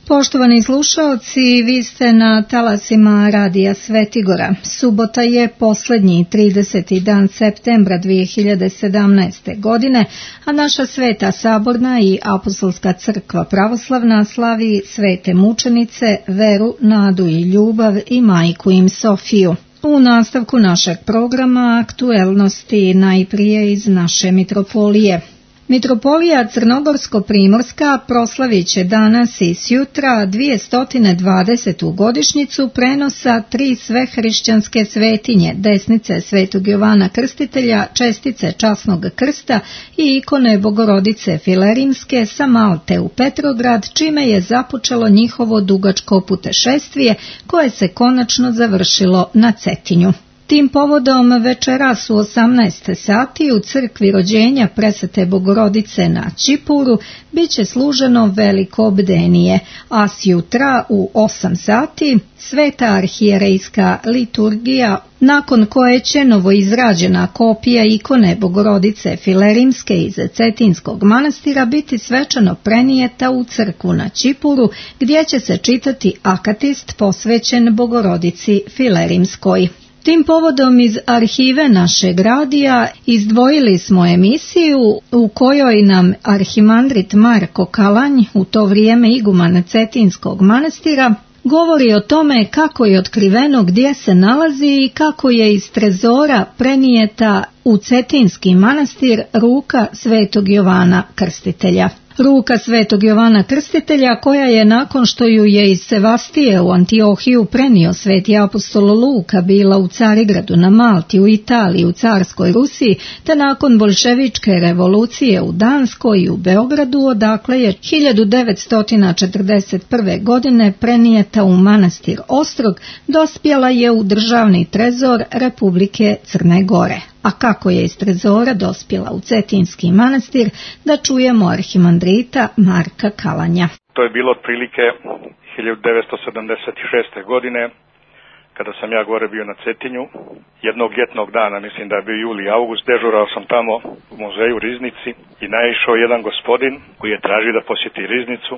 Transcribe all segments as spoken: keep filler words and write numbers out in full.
Poštovani slušaoci, vi ste na talasima Radija Svetigora. Subota je posljednji trideseti dan septembra dvije hiljade sedamnaeste. godine, a naša Sveta Saborna i Apostolska crkva pravoslavna slavi svete mučenice, veru, nadu i ljubav i majku im Sofiju. U nastavku našeg programa aktuelnosti najprije iz naše mitropolije. Mitropolija Crnogorsko-primorska proslavit će danas i sjutra dvjesto dvadesetu godišnjicu prenosa tri svehrišćanske svetinje, desnice Svetog Jovana Krstitelja, čestice časnog krsta i ikone Bogorodice Filerimske sa Malte u Petrograd, čime je započelo njihovo dugačko putešestvije koje se konačno završilo na Cetinju. Tim povodom večeras u osamnaest sati u crkvi rođenja Presvete Bogorodice na Čipuru bit će služeno veliko bdenije, a sjutra u osam sati sveta arhijerejska liturgija, nakon koje će novoizrađena kopija ikone Bogorodice Filerimske iz Cetinskog manastira biti svečano prenijeta u crkvu na Čipuru, gdje će se čitati akatist posvećen Bogorodici Filerimskoj. Tim povodom iz arhive našeg radija izdvojili smo emisiju u kojoj nam arhimandrit Marko Kalanj, u to vrijeme iguman Cetinskog manastira, govori o tome kako je otkriveno gdje se nalazi i kako je iz trezora prenijeta u Cetinski manastir ruka Svetog Jovana Krstitelja. Ruka Svetog Jovana Krstitelja, koja je nakon što ju je iz Sevastije u Antiohiju prenio sveti apostol Luka, bila u Carigradu na Malti, u Italiji, u Carskoj Rusiji, te nakon bolševičke revolucije u Danskoj i u Beogradu, odakle je hiljadu devetsto četrdeset prve. godine prenijeta u manastir Ostrog, dospjela je u državni trezor Republike Crne Gore. A kako je iz trezora dospjela u Cetinski manastir, da čujemo arhimandrita Marka Kalanja. To je bilo otprilike hiljadu devetsto sedamdeset šeste. godine, kada sam ja gore bio na Cetinju. Jednog ljetnog dana, mislim da je bio juli, august, dežurao sam tamo u muzeju Riznici i naišao jedan gospodin koji je tražio da posjeti Riznicu.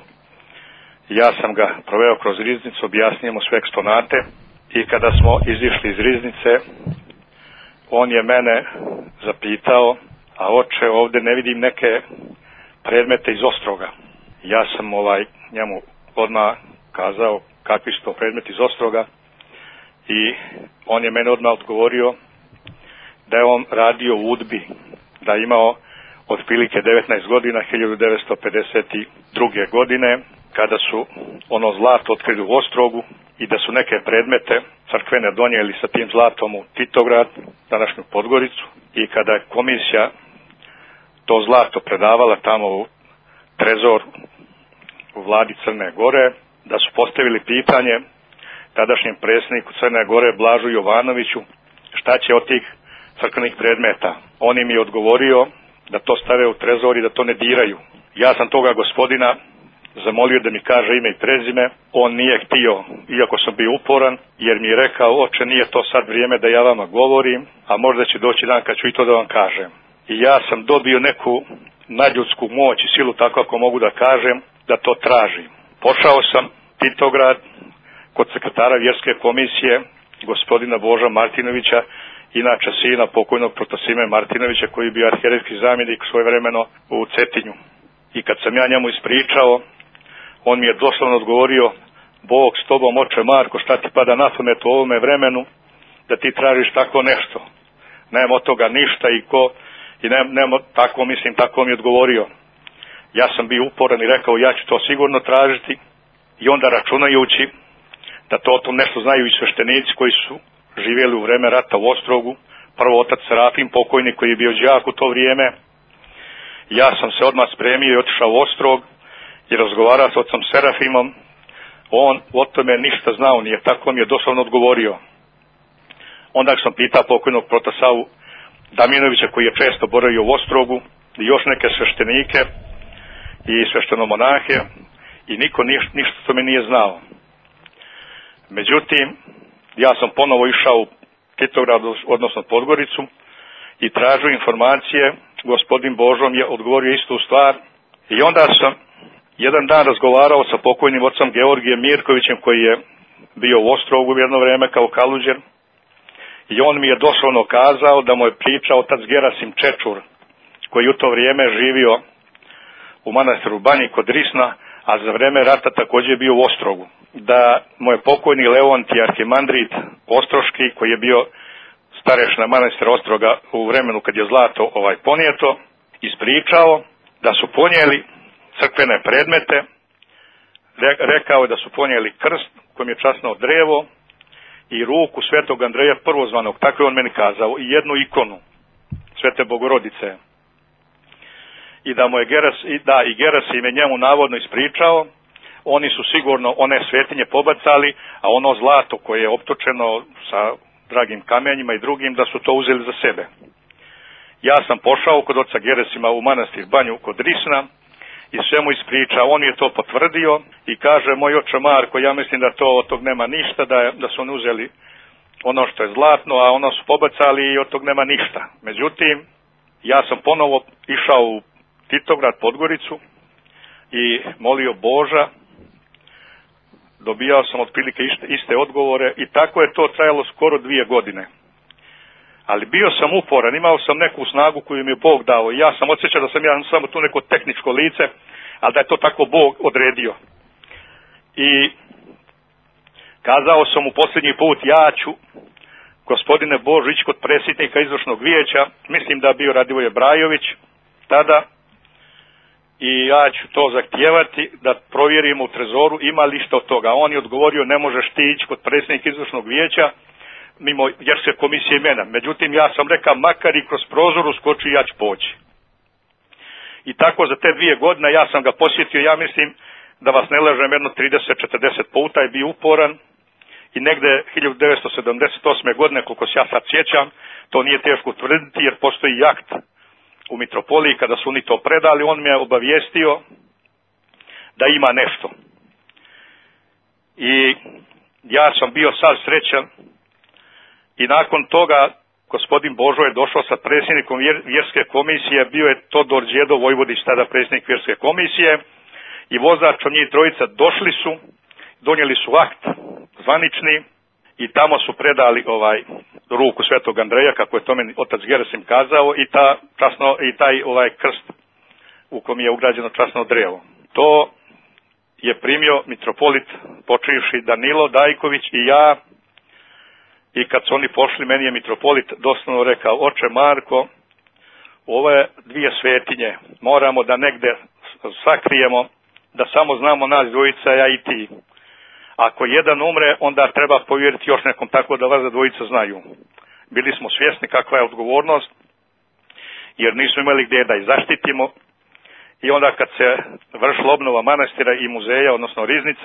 Ja sam ga proveo kroz Riznicu, objasnio mu sve eksponate i kada smo izišli iz Riznice, on je mene zapitao, a oče, ovdje ne vidim neke predmete iz Ostroga. Ja sam ovaj njemu odmah kazao kakvi su to predmeti iz Ostroga i on je mene odmah odgovorio da je on radio u Udbi, da je imao otprilike devetnaest godina, hiljadu devetsto pedeset druge. godine, kada su ono zlato otkrili u Ostrogu i da su neke predmete crkvene donijeli sa tim zlatom u Titograd, današnju Podgoricu, i kada je komisija to zlato predavala tamo u trezor u vladi Crne Gore, da su postavili pitanje tadašnjem predsjedniku Crne Gore Blažu Jovanoviću šta će od tih crkvenih predmeta. On im je odgovorio da to stave u trezor i da to ne diraju. Ja sam toga gospodina zamolio da mi kaže ime i prezime. On nije htio, iako sam bio uporan, jer mi je rekao, oče, nije to sad vrijeme da ja vama govorim, a možda će doći dan kad ću i to da vam kažem. I ja sam dobio neku nadljudsku moć i silu, tako ako mogu da kažem, da to tražim. Pošao sam Titograd kod sekretara vjerske komisije, gospodina Boža Martinovića, inače sina pokojnog protosime Martinovića, koji je bio arhijerejski zamjenik svojevremeno u Cetinju. I kad sam ja njemu ispričao, on mi je doslovno odgovorio, Bog s tobom, oče Marko, šta ti pada na pamet u ovome vremenu, da ti tražiš tako nešto. Nema od toga ništa i ko, i nema, nema, tako mislim, tako mi je odgovorio. Ja sam bio uporan i rekao, ja ću to sigurno tražiti, i onda računajući da to o tom nešto znaju i sveštenici koji su živjeli u vreme rata u Ostrogu, prvo otac Serafim pokojni koji je bio đak u to vrijeme. Ja sam se odmah spremio i otišao u Ostrog i razgovarao s otcom Serafimom. On o tome ništa znao nije, tako mi je doslovno odgovorio. Onda sam pitao pokojnog protosavu Damjanovića, koji je često boravio u Ostrogu, i još neke sveštenike i sveštenomonahe, i niko niš, ništa to mi nije znao. Međutim, ja sam ponovo išao u Titograd, odnosno Podgoricu, i tražio informacije. Gospodin Božo mi je odgovorio istu stvar i onda sam jedan dan razgovarao sa pokojnim ocom Georgijem Mirkovićem, koji je bio u Ostrogu jedno vreme kao kaluđer, i on mi je doslovno kazao da mu je pričao otac Gerasim Čečur, koji u to vrijeme živio u manastiru Banji kod Risna, a za vreme rata također je bio u Ostrogu, da mu je pokojni Leontij arhimandrit Ostroški, koji je bio starešina manastira Ostroga u vremenu kad je zlato ovaj ponijeto, ispričao da su ponijeli crkvene predmete, rekao je da su ponijeli krst kojim je časno drevo i ruku Svetog Andreja Prvozvanog, tako je on meni kazao, i jednu ikonu Svete Bogorodice. I da mu je Geras, i da i Gerasim je njemu navodno ispričao, oni su sigurno one svetinje pobacali, a ono zlato koje je optočeno sa dragim kamenjima i drugim, da su to uzeli za sebe. Ja sam pošao kod oca Gerasima u manastir Banju kod Risna i sve mu ispričao, on je to potvrdio i kaže, moj oče Marko, ja mislim da to od tog nema ništa, da, da su oni uzeli ono što je zlatno, a ono su pobacali i od tog nema ništa. Međutim, ja sam ponovo išao u Titograd, Podgoricu, i molio Boža, dobijao sam otprilike iste, iste odgovore i tako je to trajalo skoro dvije godine. Ali bio sam uporan, imao sam neku snagu koju mi je Bog dao i ja sam osjećao da sam ja samo tu neko tehničko lice, ali da je to tako Bog odredio. I kazao sam mu posljednji put, ja ću, gospodine Bože, ići kod predsjednika izvršnog vijeća, mislim da je bio Radivoje Brajović tada, i ja ću to zahtijevati da provjerimo u trezoru ima li što od toga. On je odgovorio, ne možeš ti ići kod predsjednika izvršnog vijeća mimo vjerske komisije imena. Međutim, ja sam rekao, makar i kroz prozor uskoči, ja ću poći. I tako za te dvije godine ja sam ga posjetio, ja mislim da vas ne lažem, jedno trideset četrdeset puta je bio uporan i negde hiljadu devetsto sedamdeset osme godine, koliko se ja sad sjećam, to nije teško utvrditi jer postoji jakt u mitropoliji, kada su oni to predali, on me je obavijestio da ima nešto. I ja sam bio sad srećan i nakon toga gospodin Božo je došao sa predsjednikom vjerske komisije, bio je Todor Đedo Vojvodić, tada predsjednik vjerske komisije, i vozač od njih trojica došli su, donijeli su akt zvanični i tamo su predali ovaj ruku Svetog Andreja, kako je to meni otac Gerasim kazao, i ta časno i taj ovaj krst u kom je ugrađeno časno drevo. To je primio mitropolit počivši Danilo Dajković i ja, i kad su oni pošli, meni je mitropolit doslovno rekao, oče Marko, ove dvije svetinje moramo da negde sakrijemo, da samo znamo nas dvojica, ja i ti. Ako jedan umre, onda treba povjeriti još nekom, tako da vas dvojica znaju. Bili smo svjesni kakva je odgovornost, jer nismo imali gdje da ih zaštitimo. I onda kad se vršila obnova manastira i muzeja, odnosno riznice,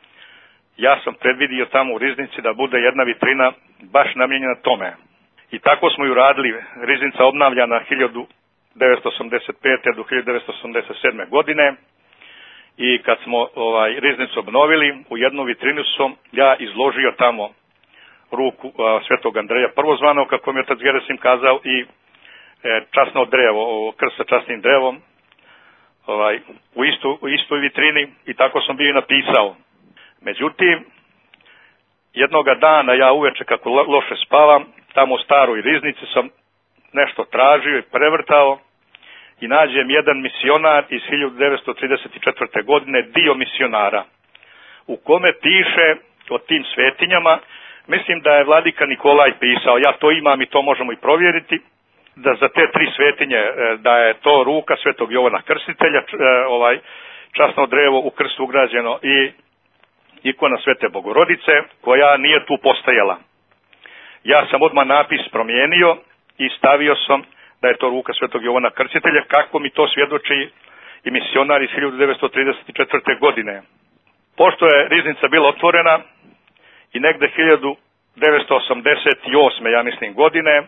ja sam predvidio tamo u riznici da bude jedna vitrina baš namijenjena tome. I tako smo ju radili. Riznica obnavljana hiljadu devetsto osamdeset pete do hiljadu devetsto osamdeset sedme godine. I kad smo ovaj riznicu obnovili, u jednu vitrinu sam ja izložio tamo ruku a, Svetog Andreja Prvozvanog, kako mi je otac Gerasim kazao, i e, časno drevo, krst sa časnim drevom, ovaj, u, istu, u istoj vitrini, i tako sam bio i napisao. Međutim, jednoga dana ja uveče, kako lo, loše spavam, tamo u staroj riznici sam nešto tražio i prevrtao, i nađem jedan misionar iz hiljadu devetsto trideset četvrte. godine, dio misionara, u kome piše o tim svetinjama. Mislim da je vladika Nikolaj pisao, ja to imam i to možemo i provjeriti, da za te tri svetinje, da je to ruka Svetog Jovana Krstitelja, ovaj časno drevo u krstu ugrađeno, i ikona Svete Bogorodice, koja nije tu postajala. Ja sam odmah napis promijenio i stavio sam da je to ruka Svetog Jovana Krstitelja, kako mi to svjedoči i misionar iz hiljadu devetsto trideset četvrte. godine. Pošto je riznica bila otvorena i negde hiljadu devetsto osamdeset osme. ja mislim godine,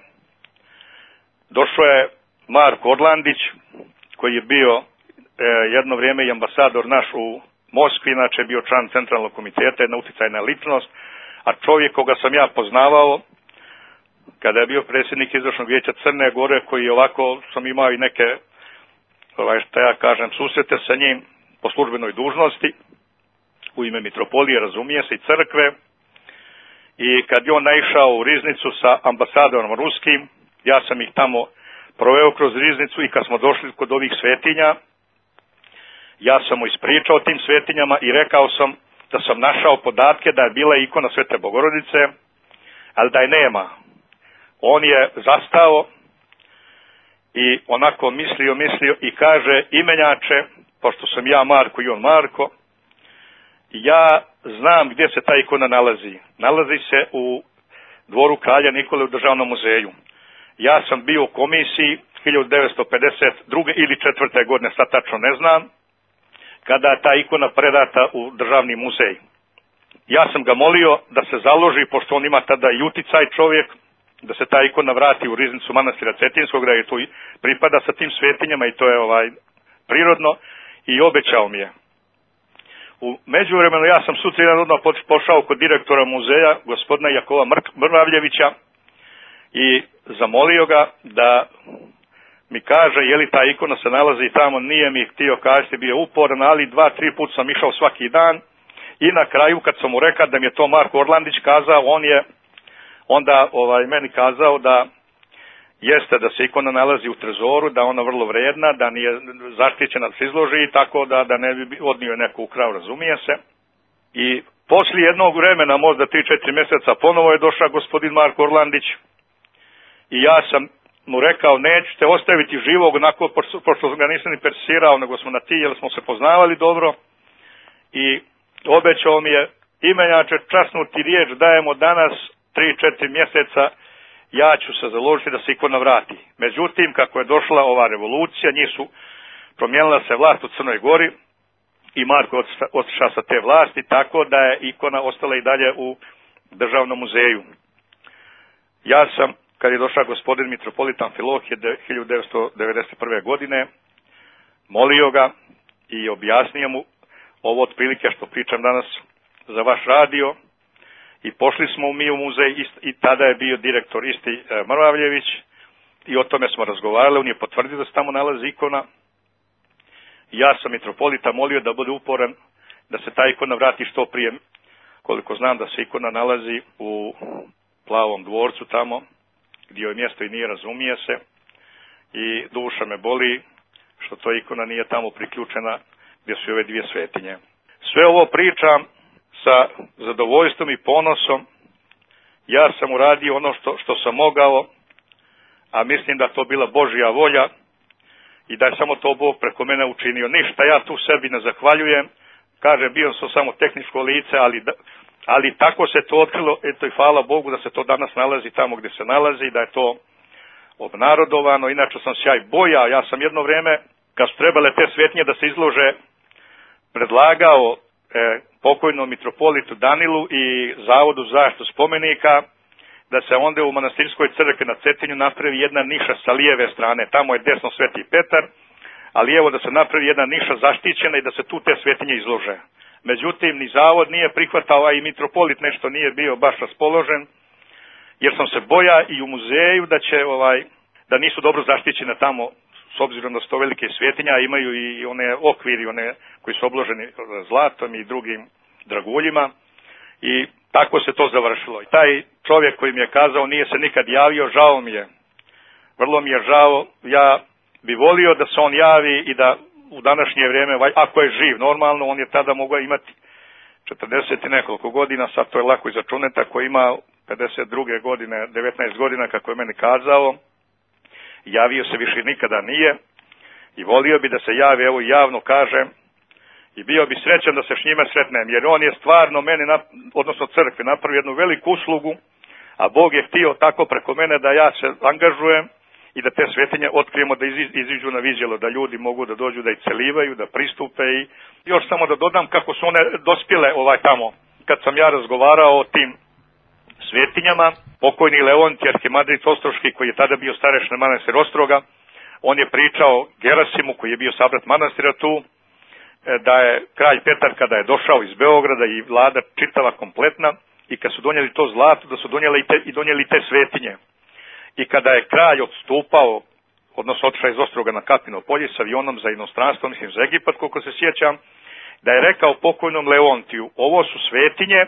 došao je Marko Orlandić, koji je bio e, jedno vrijeme i ambasador naš u Moskvi, inače je bio član centralnog komiteta, jedna uticajna ličnost, a čovjek koga sam ja poznavao kada je bio predsjednik izvršnog vijeća Crne Gore, koji ovako sam imao i neke, ovaj, šta ja kažem, susrete sa njim, po službenoj dužnosti, u ime mitropolije, razumije se, i crkve, i kad je on naišao u riznicu sa ambasadorom ruskim, ja sam ih tamo proveo kroz riznicu i kad smo došli kod ovih svetinja, ja sam mu ispričao tim svetinjama i rekao sam da sam našao podatke da je bila ikona Svete Bogorodice, ali da je nema. On je zastao i onako mislio, mislio i kaže: imenjače, pošto sam ja Marko i on Marko, ja znam gdje se ta ikona nalazi. Nalazi se u dvoru kralja Nikole u Državnom muzeju. Ja sam bio u komisiji hiljadu devetsto pedeset druge ili četvrte godine, sad tačno ne znam, kada je ta ikona predata u Državni muzej. Ja sam ga molio da se založi, pošto on ima tada i uticaj čovjek, da se ta ikona vrati u riznicu manastira Cetinskog, da je tu pripada sa tim svetinjama i to je ovaj prirodno, i obećao mi je. U međuvremenu ja sam sutra jedan odmah pošao kod direktora muzeja, gospodina Jakova Mrvavljevića, i zamolio ga da mi kaže je li ta ikona se nalazi tamo. Nije mi htio kazati, bio uporan, ali dva, tri put sam išao svaki dan i na kraju kad sam mu rekao da mi je to Marko Orlandić kazao, on je onda ovaj meni kazao da jeste da se ikona nalazi u trezoru, da ona vrlo vredna, da nije zaštićena da se izloži, tako da, da ne bi odnio neko ukrao, razumije se. I poslije jednog vremena, možda tri četiri mjeseca, ponovo je došao gospodin Marko Orlandić i ja sam mu rekao: nećete ostaviti živog, onako, pošto ga nisam ni persirao, nego smo na ti, jer smo se poznavali dobro, i obećao mi je: imenjače, časnu ti riječ dajemo danas, tri četiri mjeseca, ja ću se založiti da se ikona vrati. Međutim, kako je došla ova revolucija, njih su promijenila se vlast u Crnoj Gori i Marko je otišao sa te vlasti, tako da je ikona ostala i dalje u Državnom muzeju. Ja sam, kad je došao gospodin mitropolitan Amfilohije hiljadu devetsto devedeset prve. godine, molio ga i objasnio mu ovo otprilike što pričam danas za vaš radio, i pošli smo mi u muzej i tada je bio direktor isti Mrvavljević i o tome smo razgovarali. On je potvrdio da se tamo nalazi ikona. Ja sam mitropolita molio da bude uporan da se ta ikona vrati što prije. Koliko znam da se ikona nalazi u Plavom dvorcu tamo gdje je mjesto i nije, razumije se, i duša me boli što to ikona nije tamo priključena gdje su ove dvije svetinje. Sve ovo pričam sa zadovoljstvom i ponosom. Ja sam uradio ono što, što sam mogao, a mislim da to bila Božja volja i da je samo to Bog preko mene učinio. Ništa ja tu sebi ne zahvaljujem, kaže bio sam samo tehničko lice, ali, ali tako se to otkrilo, eto i hvala Bogu da se to danas nalazi tamo gdje se nalazi, da je to obnarodovano. Inače sam se ja i bojao, ja sam jedno vrijeme, kad su trebale te svetinje da se izlože, predlagao e, pokojnom mitropolitu Danilu i Zavodu za zaštitu spomenika da se onda u manastirskoj crkvi na Cetinju napravi jedna niša sa lijeve strane. Tamo je desno Sveti Petar, a lijevo da se napravi jedna niša zaštićena i da se tu te svetinje izlože. Međutim, ni zavod nije prihvatao, a i mitropolit nešto nije bio baš raspoložen, jer sam se boja i u muzeju da će ovaj da nisu dobro zaštićene tamo, s obzirom da su to velike svetinja, imaju i one okviri, one koji su obloženi zlatom i drugim draguljima, i tako se to završilo. I taj čovjek koji mi je kazao nije se nikad javio, žao mi je. Vrlo mi je žao, ja bi volio da se on javi i da u današnje vrijeme, ako je živ, normalno, on je tada mogao imati četrdeset i nekoliko godina, sad to je lako izračunati, ako ima pedeset druge godine, devetnaest godina, kako je meni kazao, javio se više nikada nije i volio bi da se javi, evo javno kažem, i bio bi srećan da se s njime sretnem, jer on je stvarno meni, odnosno crkvi, napravio jednu veliku uslugu, a Bog je htio tako preko mene da ja se angažujem i da te svetinje otkrijemo, da iziđu na viđelo, da ljudi mogu da dođu da ih celivaju, da pristupe. I još samo da dodam kako su one dospjele ovaj tamo. Kad sam ja razgovarao o tim svetinjama, pokojni Leonti arhimadrit Ostroški, koji je tada bio starešina manastira Ostroga, on je pričao Gerasimu, koji je bio sabrat manastira tu, da je kralj Petar kada je došao iz Beograda i vlada čitava kompletna, i kad su donijeli to zlato, da su donijeli i, te, i donijeli te svetinje. I kada je kralj odstupao odnosno otišao iz Ostroga na Kapino polje s avionom za inostranstvo, mislim za Egipat, koliko se sjećam, da je rekao pokojnom Leontiju, ovo su svetinje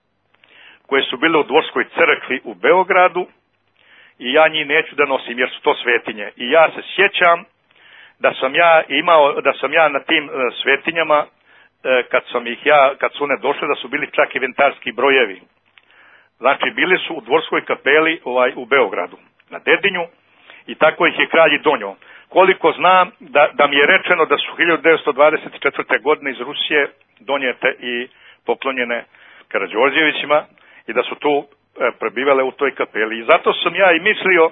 koje su bile u Dvorskoj crkvi u Beogradu i ja njih neću da nosim jer su to svetinje. I ja se sjećam da sam ja imao, da sam ja na tim svetinjama, kad sam ih ja, kad su one došle, da su bili čak inventarski brojevi. Znači, bili su u Dvorskoj kapeli ovaj, u Beogradu, na Dedinju, i tako ih je kralj donio. Koliko znam, da, da mi je rečeno da su hiljadu devetsto dvadeset četvrte. godine iz Rusije donijete i poklonjene Karađorđevićima i da su tu e, prebivale u toj kapeli. I zato sam ja i mislio,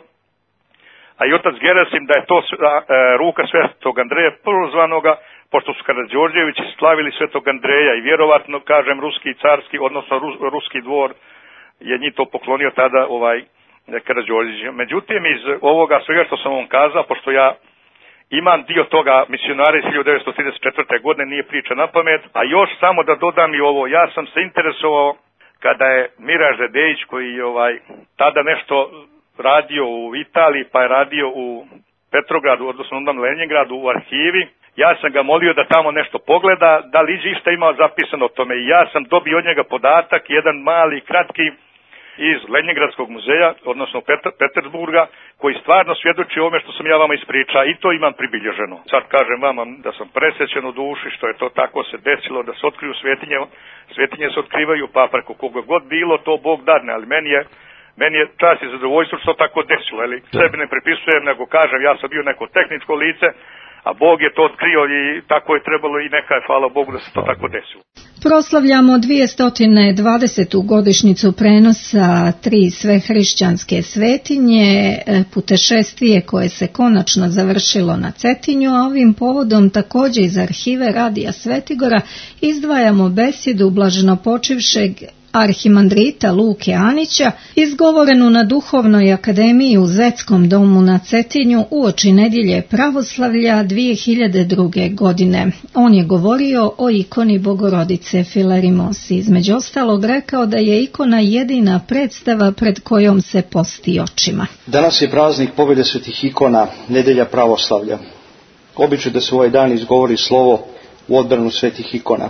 a i otac Gerasim, da je to a, a, ruka Svetog Andreja Prvozvanoga, pošto su Karađorđevići slavili Svetog Andreja i vjerovatno, kažem, ruski carski, odnosno rus, ruski dvor je njih to poklonio tada ovaj Karađorđević. Međutim, iz ovoga svega što sam vam kazao, pošto ja imam dio toga misionara iz hiljadu devetsto trideset četvrte. godine, nije priča na pamet, a još samo da dodam i ovo, ja sam se interesovao kada je Miraž Dedejić, koji je ovaj, tada nešto radio u Italiji, pa je radio u Petrogradu, odnosno onda Leningradu u arhivi, ja sam ga molio da tamo nešto pogleda, da li išta imao zapisano o tome, i ja sam dobio od njega podatak, jedan mali, kratki, iz Leningradskog muzeja, odnosno Pet- Petersburga, koji stvarno svjedoči ovome što sam ja vama ispričao, i to imam pribilježeno. Sad kažem vama da sam presrećen u duši što je to tako se desilo, da se otkriju svetinje, svetinje se otkrivaju, pa preko koga god bilo, to Bog dadne, ali meni je, meni je čast i zadovoljstvo što tako desilo, ali sebi ne pripisujem, nego kažem, ja sam bio neko tehničko lice, a Bog je to otkrio i tako je trebalo i neka je, hvala Bogu, da se to tako desilo. Proslavljamo dvjesto dvadesetu godišnjicu prenosa tri svehrišćanske svetinje, putešestvije koje se konačno završilo na Cetinju, a ovim povodom također iz arhive Radija Svetigora izdvajamo besjedu blaženopočivšeg arhimandrita Luke Anića, izgovorenu na Duhovnoj akademiji u Zetskom domu na Cetinju uoči nedjelje pravoslavlja dvije hiljade druge. godine. On je govorio o ikoni Bogorodice Filarimosi. Između ostalog rekao da je ikona jedina predstava pred kojom se posti očima. Danas je praznik pobjede svetih ikona, nedjelja pravoslavlja. Običaj da se ovaj dan izgovori slovo u odbranu svetih ikona.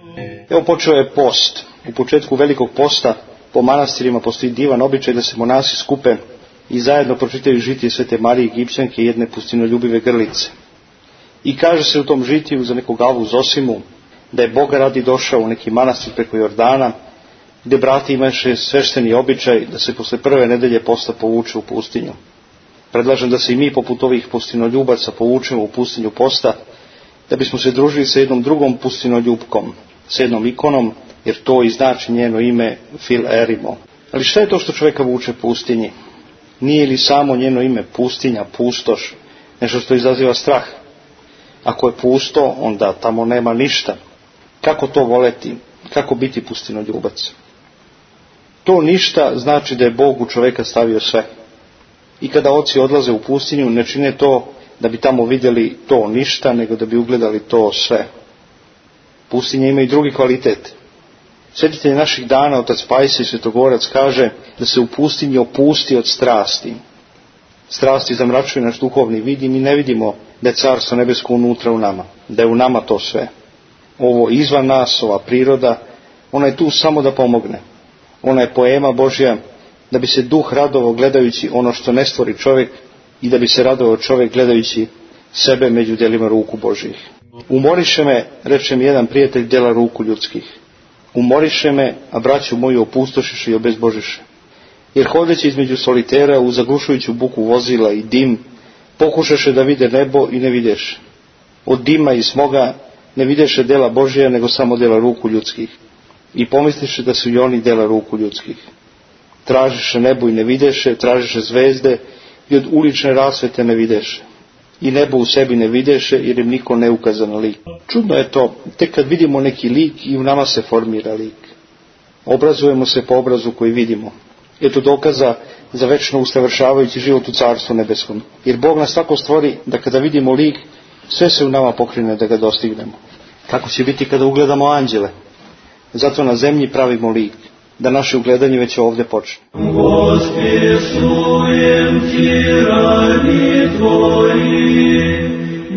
Evo počeo je post. U početku velikog posta po manastirima postoji divan običaj da se monasi skupe i zajedno pročitaju žitije Svete Marije Egipćanke i jedne pustinoljubive grlice. I kaže se u tom žitiju za neku Galvu Zosimu da je Boga radi došao u neki manastir preko Jordana, gdje brati imaše svešteni običaj da se posle prve nedelje posta povuče u pustinju. Predlažem da se i mi poput ovih pustinoljubaca povučemo u pustinju posta, da bismo se družili sa jednom drugom pustinoljubkom, s jednom ikonom, jer to i znači njeno ime Filerimo. Ali šta je to što čovjeka vuče pustinji? Nije li samo njeno ime pustinja, pustoš, nešto što izaziva strah? Ako je pusto, onda tamo nema ništa. Kako to voleti? Kako biti pustinoljubac? To ništa znači da je Bog u čovjeka stavio sve. I kada oci odlaze u pustinju, ne čine to da bi tamo vidjeli to ništa, nego da bi ugledali to sve. Pustinje ima i drugi kvalitet. Svetitelj naših dana, otac Pajsije Svetogorac, kaže da se u pustinji opusti od strasti. Strasti zamračuju naš duhovni vid i mi ne vidimo da je carstvo nebesko unutra u nama, da je u nama to sve. Ovo izvan nas, ova priroda, ona je tu samo da pomogne. Ona je poema Božja, da bi se duh radovao gledajući ono što ne stvori čovjek i da bi se radovao čovjek gledajući sebe među djelima ruku Božjih. Umoriše me, reče mi jedan prijatelj, djela ruku ljudskih. Umoriše me, a braću moju opustošiše i obezbožiše. Jer hodeći između solitera u zaglušujuću buku vozila i dim, pokušaše da vide nebo i ne videše. Od dima i smoga ne videše djela Božja, nego samo djela ruku ljudskih. I pomisliše da su i oni djela ruku ljudskih. Tražiše nebo i ne videše, tražiše zvezde i od ulične rasvete ne videše. I nebo u sebi ne videše, jer im niko ne ukaza na lik. Čudno je to, tek kad vidimo neki lik i u nama se formira lik. Obrazujemo se po obrazu koji vidimo. Eto dokaza za večno usavršavajući život u Carstvu nebeskom. Jer Bog nas tako stvori da kada vidimo lik, sve se u nama pokrine da ga dostignemo. Kako će biti kada ugledamo anđele? Zato na zemlji pravimo lik. da naše ugledanje već ovdje počne. Воскресуем Ти ради Твои,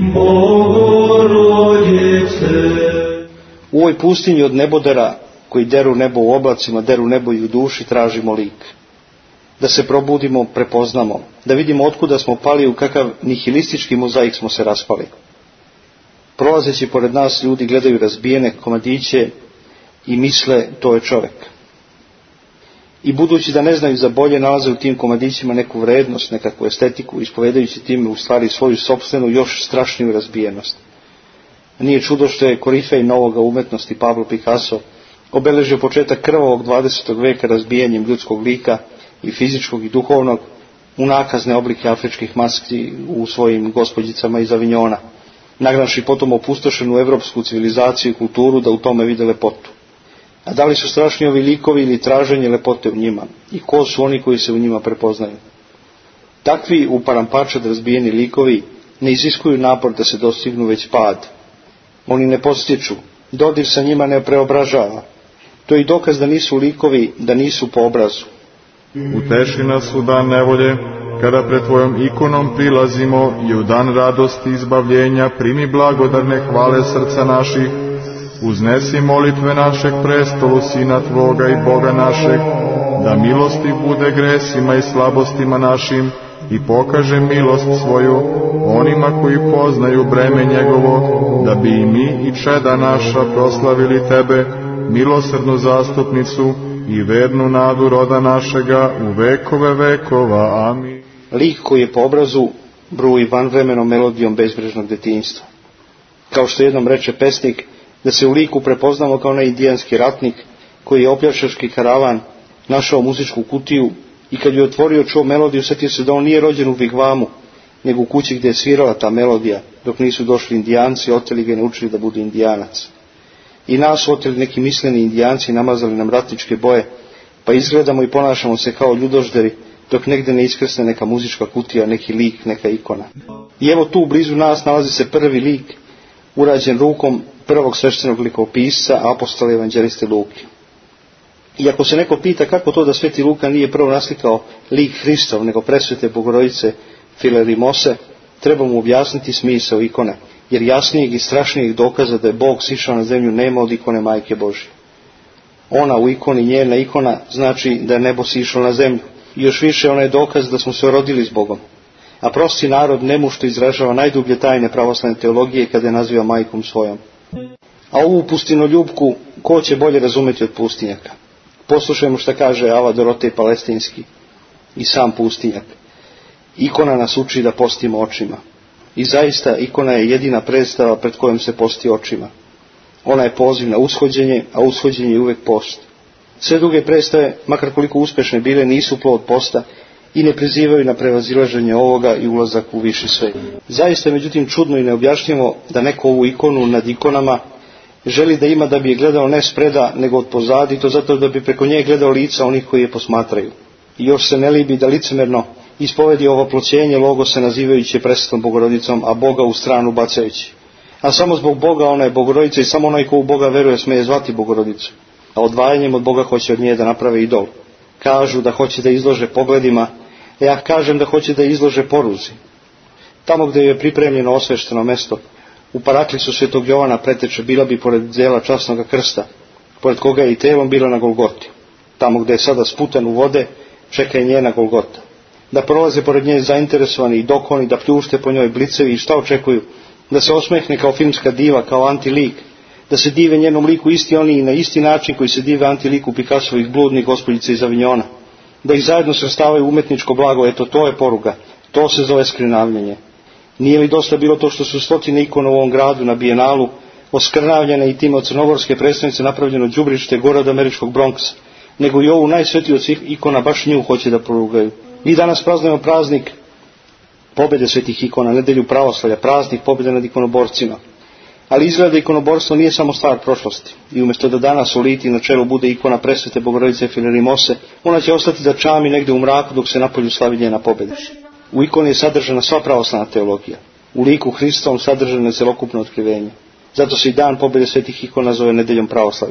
Богородице. U ovoj pustinji od nebodera koji deru nebo u oblacima, deru nebo i u duši, tražimo lik. Da se probudimo, prepoznamo, da vidimo otkuda smo pali, u kakav nihilistički mozaik smo se raspali. Prolazeći pored nas ljudi gledaju razbijene komadiće i misle to je čovjek. I budući da ne znaju za bolje, nalaze u tim komadićima neku vrednost, nekakvu estetiku, ispovedajući time u stvari svoju sopstvenu još strašniju razbijenost. Nije čudo što je korifej novoga umetnosti Pablo Picasso obeležio početak krvavog dvadesetog veka razbijanjem ljudskog lika i fizičkog i duhovnog u nakazne oblike afričkih maski u svojim gospođicama iz Avignona, nagnavši potom opustošenu evropsku civilizaciju i kulturu da u tome vide lepotu. A da li su strašni ovi likovi ili traženje lepote u njima? I ko su oni koji se u njima prepoznaju? Takvi u parampačad razbijeni likovi ne iziskuju napor da se dostignu, već pad. Oni ne postiču, dodir sa njima ne preobražava. To je i dokaz da nisu likovi, da nisu po obrazu. Uteši nas u dan nevolje, kada pred Tvojom ikonom prilazimo, i u dan radosti izbavljenja primi blagodarne hvale srca naših. Uznesi molitve našeg prestolu Sina Tvoga i Boga našeg, da milosti bude gresima i slabostima našim i pokaže milost svoju onima koji poznaju breme njegovog, da bi i mi i čeda naša proslavili Tebe, milosrdnu zastupnicu i vernu nadu roda našega u vekove vekova. Amin. Lik koji je po obrazu bruji vanvremenom melodijom bezbrižnog detinjstva. Kao što jednom reče pesnik, da se u liku prepoznamo kao onaj indijanski ratnik koji je opljačkaški karavan našao muzičku kutiju i kad je otvorio, čuo melodiju, sjetio se da on nije rođen u vigvamu, nego u kući gdje je svirala ta melodija, dok nisu došli indijanci, oteli ga i naučili da bude indijanac. I nas su oteli neki misleni indijanci i namazali nam ratničke boje, pa izgledamo i ponašamo se kao ljudožderi, dok negdje ne iskrsne neka muzička kutija, neki lik, neka ikona. I evo tu blizu nas nalazi se prvi lik, urađen rukom prvog sveštenog likopisca, apostola evanđeliste Luke. I ako se neko pita kako to da sveti Luka nije prvo naslikao lik Hristov, nego presvete Bogorodice Filerimose, treba mu objasniti smisao ikone, jer jasnijeg i strašnijeg dokaza da je Bog sišao na zemlju nema od ikone Majke Božje. Ona u ikoni, njena ikona, znači da je nebo sišao na zemlju. I još više ona je dokaz da smo se rodili s Bogom. A prosti narod nemušto izražava najdublje tajne pravoslavne teologije kada je naziva majkom svojom. A ovu pustinoljubku ko će bolje razumjeti od pustinjaka? Poslušajmo šta kaže Ava Dorotej Palestinski i sam pustinjak. Ikona nas uči da postimo očima. I zaista ikona je jedina predstava pred kojom se posti očima. Ona je poziv na ushođenje, a ushođenje je uvijek post. Sve druge predstave, makar koliko uspješne bile, nisu plod posta i ne prizivaju na prevazilaženje ovoga i ulazak u viši svet. Zaista je međutim čudno i neobjašnjivo da neko ovu ikonu nad ikonama želi da ima da bi je gledao ne spreda nego od pozadi, to zato da bi preko nje gledao lica onih koji je posmatraju. I još se ne libi da licemerno ispovedi ovo ploćenje logose nazivajući je presvetom Bogorodicom, a Boga u stranu bacajući. A samo zbog Boga ona je Bogorodica i samo onaj ko u Boga veruje smeje zvati Bogorodicu. A odvajanjem od Boga hoće od nje da naprave idol. Kažu da hoće da izlože pogledima, a ja kažem da hoće da izlože poruzi. Tamo gdje je pripremljeno osvešteno mesto, u paraklisu svetog Jovana preteče bila bi pored zela časnoga krsta, pored koga je i telom bila na Golgoti. Tamo gdje je sada sputan u vode, čeka je njena Golgota. Da prolaze pored nje zainteresovani i dokoni, da pljušte po njoj blicevi i šta očekuju? Da se osmehne kao filmska diva, kao antilik, da se dive njenom liku isti oni i na isti način koji se dive antiliku Picassovih bludnih gospođica iz Avignona. Da ih zajedno svrstavaju umetničko blago, eto to je poruga, to se zove skrnavljenje. Nije li dosta bilo to što su stotine ikona u ovom gradu na Bijenalu oskrnavljene i time od crnogorske predstavnice napravljeno đubrište gore od američkog Bronxa, nego i ovu najsvetiju od svih ikona baš nju hoće da porugaju. Mi danas praznujemo praznik pobjede svetih ikona, nedelju pravoslavlja, praznik pobjede nad ikonoborcima. Ali izgleda da ikonoborstvo nije samo stvar prošlosti. I umjesto da danas u Liti na čelu bude ikona presvete Bogorodice Filerimose, ona će ostati da čami negdje u mraku dok se napolju slavi njena pobjeda. U ikoni je sadržana sva pravoslavna teologija. U liku Hristovom sadržano je celokupno otkrivenje. Zato se i dan pobjede svetih ikona zove nedeljom pravoslavlja.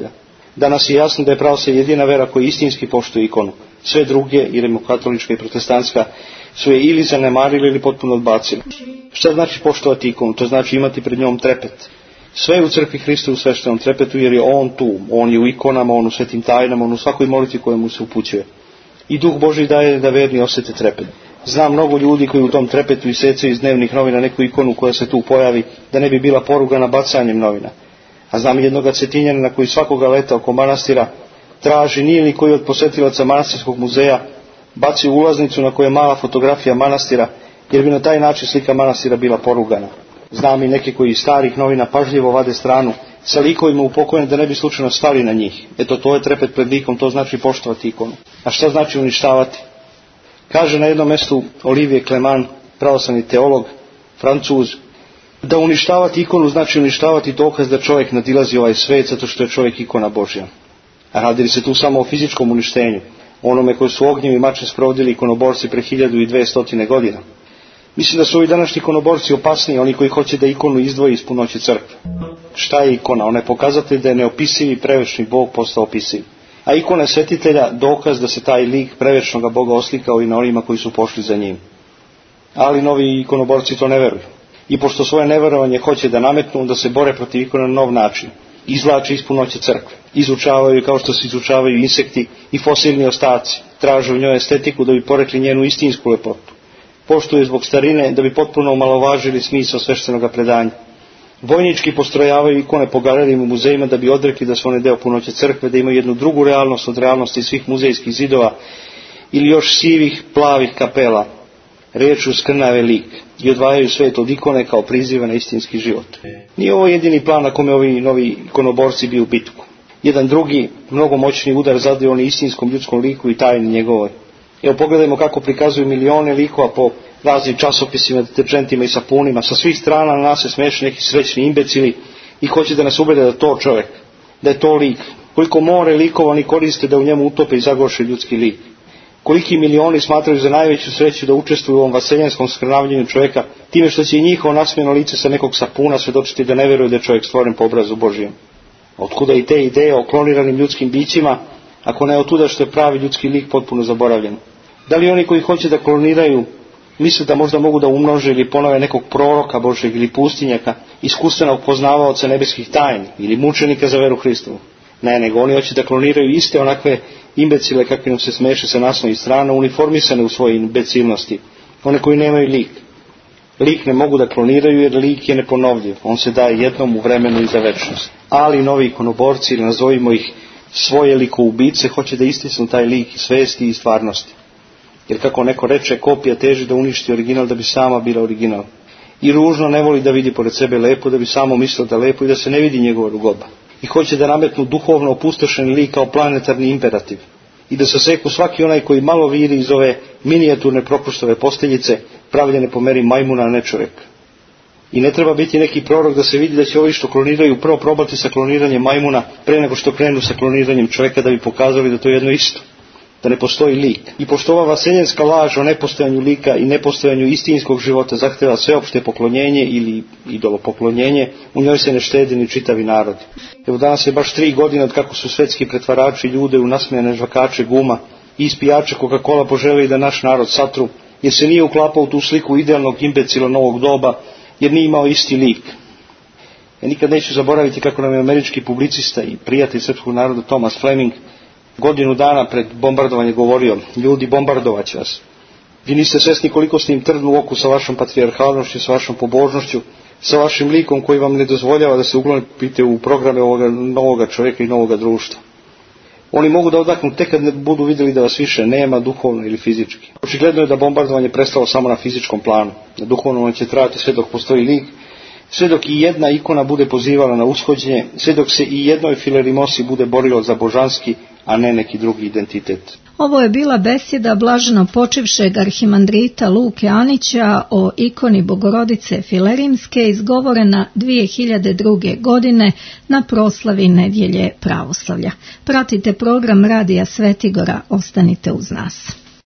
Danas je jasno da je pravoslavlje jedina vera koja istinski poštuje ikonu. Sve druge, i rimokatolička i protestantska, su je ili zanemarili ili potpuno odbacili. Šta znači poštovati ikonu? To znači imati pred njom trepet. Sve je u crkvi Hrista u sveštenom trepetu, jer je on tu. On je u ikonama, on u svetim tajnama, on u svakoj molitvi kojemu se upućuje. I Duh Božji daje da verni osjete trepet. Znam mnogo ljudi koji u tom trepetu isecaju iz dnevnih novina neku ikonu koja se tu pojavi, da ne bi bila porugana bacanjem novina. A znam jednoga Cetinjanina koji svakoga leta oko manastira traži, nije li koji od posjetilaca manastirskog muzeja baci ulaznicu na kojoj je mala fotografija manastira, jer bi na taj način slika manastira bila porugana. Znam i neke koji iz starih novina pažljivo vade stranu sa likovima upokojene da ne bi slučajno stali na njih. Eto, to je trepet pred likom, to znači poštovati ikonu. A šta znači uništavati? Kaže na jednom mjestu Olivier Clément, pravoslavni teolog, Francuz, da uništavati ikonu znači uništavati dokaz da čovjek nadilazi ovaj svet, zato što je čovjek ikona Božja. A radi li se tu samo o fizičkom uništenju, onome koji su ognjem i mačem sprovodili ikonoborci pre hiljadu i dvestotine godina? Mislim da su ovi današnji ikonoborci opasniji, oni koji hoće da ikonu izdvoji iz punoće crkve. Šta je ikona? Ona je pokazatelj da je neopisivi prevečni Bog postao opisiv. A ikona svetitelja dokaz da se taj lik prevečnog Boga oslikao i na onima koji su pošli za njim. Ali novi ikonoborci to ne veruju. I pošto svoje neverovanje hoće da nametnu, da se bore protiv ikona na nov način. Izvlače iz punoće crkve. Izučavaju kao što se izučavaju insekti i fosilni ostaci. Traže u njoj estetiku da bi porekli njenu istinsku lepotu. Poštuju zbog starine da bi potpuno omalovažili smisao sveštenog predanja. Vojnički postrojavaju ikone po galerijima u muzejima da bi odrekli da su one deo punoće crkve, da imaju jednu drugu realnost od realnosti svih muzejskih zidova ili još sivih, plavih kapela. Riječu skrnave lik i odvajaju svet od ikone kao priziva na istinski život. Nije ovo jedini plan na kome ovi novi ikonoborci biju bitku. Jedan drugi, mnogo moćni udar zadaju oni istinskom ljudskom liku i tajni njegovoj. Evo pogledajmo kako prikazuju milione likova po raznim časopisima, deterđentima i sapunima. Sa svih strana na nas se smeše neki srećni imbecili i hoće da nas ubede da to čovjek, da je to lik. Koliko more likova oni koriste da u njemu utope i zagoše ljudski lik. Koliki milioni smatraju za najveću sreću da učestvuju u ovom vaseljanskom skrnavljenju čovjeka, time što će i njihovo nasmijeno lice sa nekog sapuna svjedočiti da ne vjeruju da je čovjek stvoren po obrazu Božijem. Otkuda i te ideje o kloniranim ljudskim bićima, ako ne otuda što je pravi ljudski lik potpuno zaboravljen? Da li oni koji hoće da kloniraju misle da možda mogu da umnože ili ponove nekog proroka Božeg ili pustinjaka, iskustvenog poznavaoca nebeskih tajni ili mučenika za veru Hristovu? Ne, nego oni hoće da kloniraju iste onakve imbecile kakvi nam se smeše sa naslovnih strana, uniformisane u svojoj imbecilnosti, one koji nemaju lik. Lik ne mogu da kloniraju jer lik je neponovljiv, on se daje jednom u vremenu i za večnost. Ali novi ikonoborci, ili nazovimo ih svoje likoubice, hoće da istisnu taj lik iz svesti i stvarnosti. Jer kako neko reče, kopija teži da uništi original da bi sama bila original. I ružno ne voli da vidi pored sebe lepo da bi samo mislio da lepo i da se ne vidi njegova rugoba. I hoće da nametnu duhovno opustošen lik kao planetarni imperativ. I da saseku svaki onaj koji malo viri iz ove minijaturne propuštove posteljice, pravljene po meri majmuna, a ne čovjeka. I ne treba biti neki prorok da se vidi da će ovi što kloniraju prvo probati sa kloniranjem majmuna pre nego što krenu sa kloniranjem čovjeka, da bi pokazali da to je jedno isto. Da ne postoji lik. I pošto ova vaseljenska laž o nepostojanju lika i nepostojanju istinskog života zahteva sveopšte poklonjenje ili idolopoklonjenje, u njoj se ne štedi ni čitavi narod. Evo danas je baš tri godine od kako su svetski pretvarači ljude u nasmejane žvakače guma i ispijače Coca-Cola poželeli da naš narod satru, jer se nije uklapao u tu sliku idealnog imbecila novog doba, jer nije imao isti lik. Ja nikad neću zaboraviti kako nam je američki publicista i prijatelj srpskog naroda Thomas Fleming godinu dana pred bombardovanje govorio: ljudi, bombardovat će vas. Vi niste svjesni koliko ste im trnu u oku sa vašom patrijarhalnošću, sa vašom pobožnošću, sa vašim likom koji vam ne dozvoljava da se uklopite u programe ovoga novoga čovjeka i novoga društva. Oni mogu da odaknu tek kad ne budu vidjeli da vas više nema duhovno ili fizički. Očigledno je da bombardovanje prestalo samo na fizičkom planu. Na duhovnom će trajati sve dok postoji lik, sve dok i jedna ikona bude pozivala na ushođenje, sve dok se i jednoj filerimosi bude borilo za božanski, a ne neki drugi identitet. Ovo je bila besjeda blaženo počivšeg arhimandrita Luke Anića o ikoni Bogorodice Filerimske, izgovorena dvije hiljade druge. godine na proslavi Nedjelje pravoslavlja. Pratite program Radija Svetigora, ostanite uz nas.